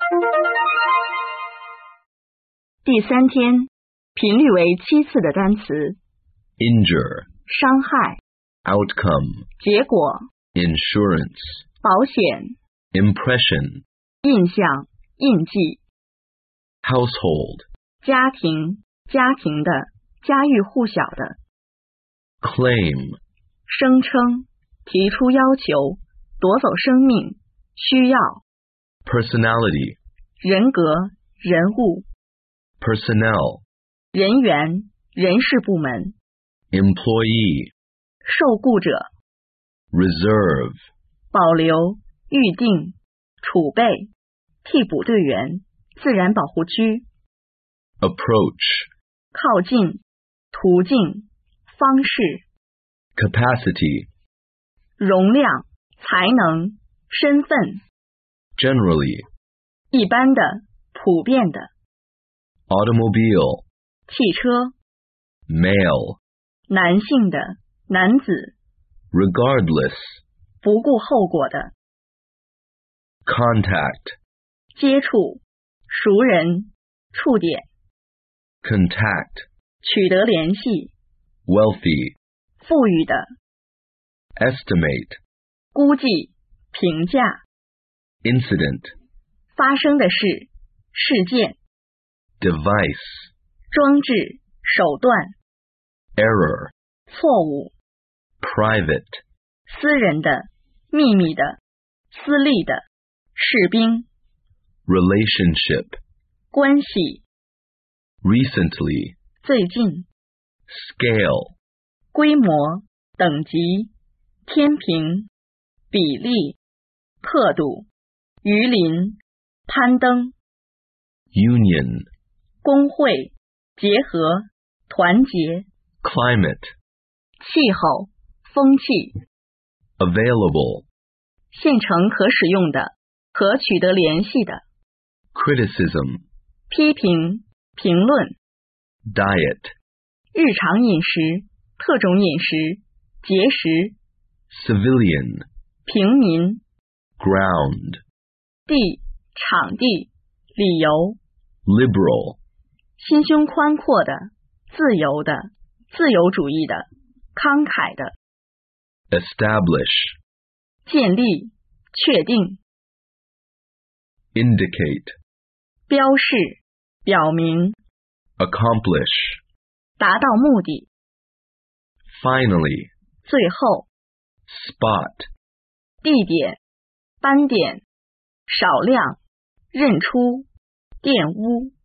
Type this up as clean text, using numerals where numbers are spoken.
第3天，频率为7次的单词 injure, 伤害、 outcome, 结果、 insurance, 保险、 impression, 印象、印记、 household, 家庭、家庭的、家喻户晓的、 claim, 声称、提出要求、夺走生命、需要、 personality, 人格、人物、 personnel, 人员、人事部门、 employee, 受雇者、 reserve, 保留、预定、储备、替补队员、自然保护区、 approach, 靠近、途径、方式、 capacity, 容量、才能、身份、 generally, 一般的、普遍的、 automobile, 汽车、 male, 男性的、男子、 regardless, 不顾后果的、 contact, 接触、熟人、触点、 contact, 取得联系、 wealthy, 富裕的、 estimate, 估计、评价、 incident, 发生的事、事件、 device, 装置、手段、 error, 错误、 private, 私人的、秘密的、私立的、士兵、 relationship, 关系、 recently, 最近、 scale, 规模、等级、天平、比例、刻度、鱼鳞、攀登、 union, 工会、结合、团结、 climate, 气候、风气、 available, 现成可使用的、可取得联系的、 criticism, 批评、评论、 diet, 日常饮食、特种饮食、节食、 civilian, 平民、 ground, 地、场地、理由、 liberal, 心胸宽阔的、自由的、自由主义的、慷慨的、 establish, 建立、确定、 indicate, 标示、表明、 accomplish, 达到目的、 finally, 最后、 spot, 地点、斑点、少量、认出、玷污。